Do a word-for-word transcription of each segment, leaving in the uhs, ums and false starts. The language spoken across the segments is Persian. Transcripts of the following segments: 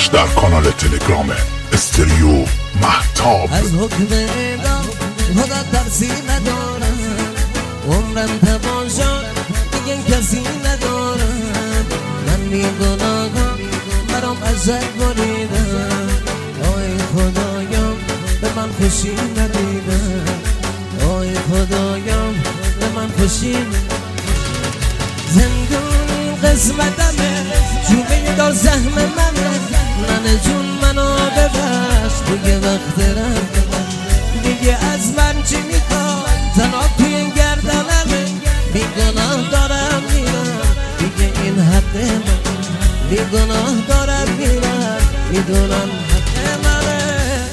ببخش در کانال تلگرام استریو مهتاب. از حکم اعدام خدا ترسی ندارم، عمرم تمام شد دیگه کسی ندارم. من بی گناهم برام ازت بریدم، آی خدایم به من خوشی ندیدم، آی خدایم به من خوشی ندیدم. زندون قسمتمه، چوبه دار زحم منه، من جون منو ببخش دیگه وقت رفتم. دیگه از من چی میخوای؟ تنها توی گردنمه، بی گناه دارم میرم دیگه این حق من، بی گناه دارم میرم میدونم حق منه.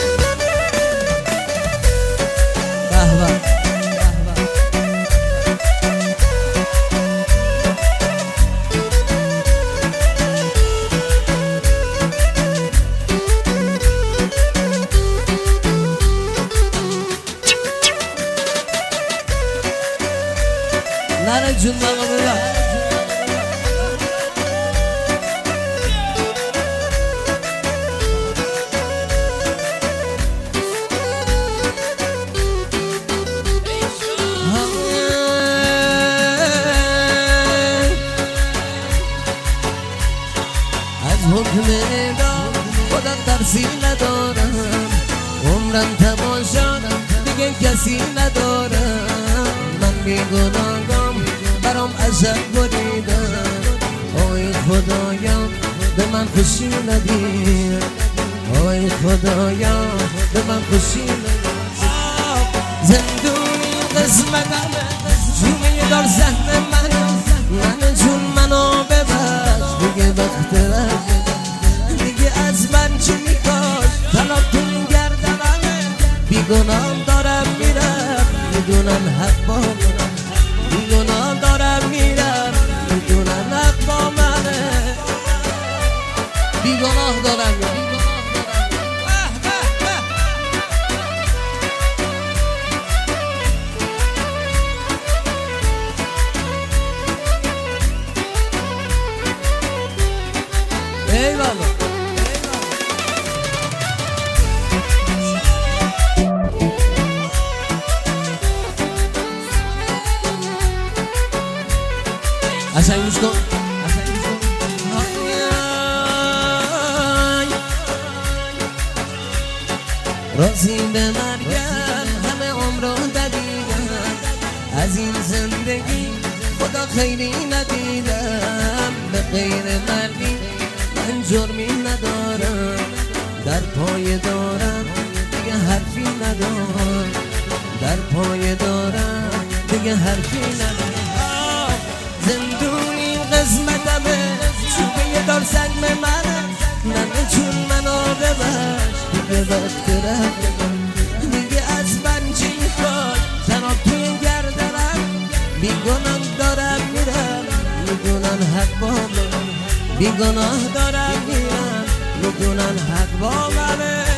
به نره جون بقا ببر از حکم اعدام خودم ترسی ندارم، عمرم تمام شد دیگه کسی ندارم. من بی گناهم برام ازت بریدم، آی خدایم به من خوشی ندید، آی خدایم به من خوشی ندید. زندونی قسمتمه، جومه دار زهر منه، من جون منو ببخش دیگه وقت رفتم. دیگه از من چی میخوای؟ تنها تو گردنمه، بی گناه دارم میرم میدونم حق با منه، بی گناه دارم میرم میدونم حق با منه، بی گناه دارم میرم. eyvallah. Aşağı guz kن راضی به مرگم همه عمرو دویدم، از این زندگی خدا خیری ندیدم. به غیر مرگی من جرمی ندارم، در پای دارم دیگه حرفی ندارم، در پای دارم دیگه حرفی ندارم. زندونی قسمتمه، چوبه دار زحم منه، من چون منو ببخش دیگه وقت رفتم. دیگه از من چی میخوای؟ تنها توی گردنم، بی گناه دارم میرم میدونن حق با من، بی گناه دارم میرم میدونن حق با منه.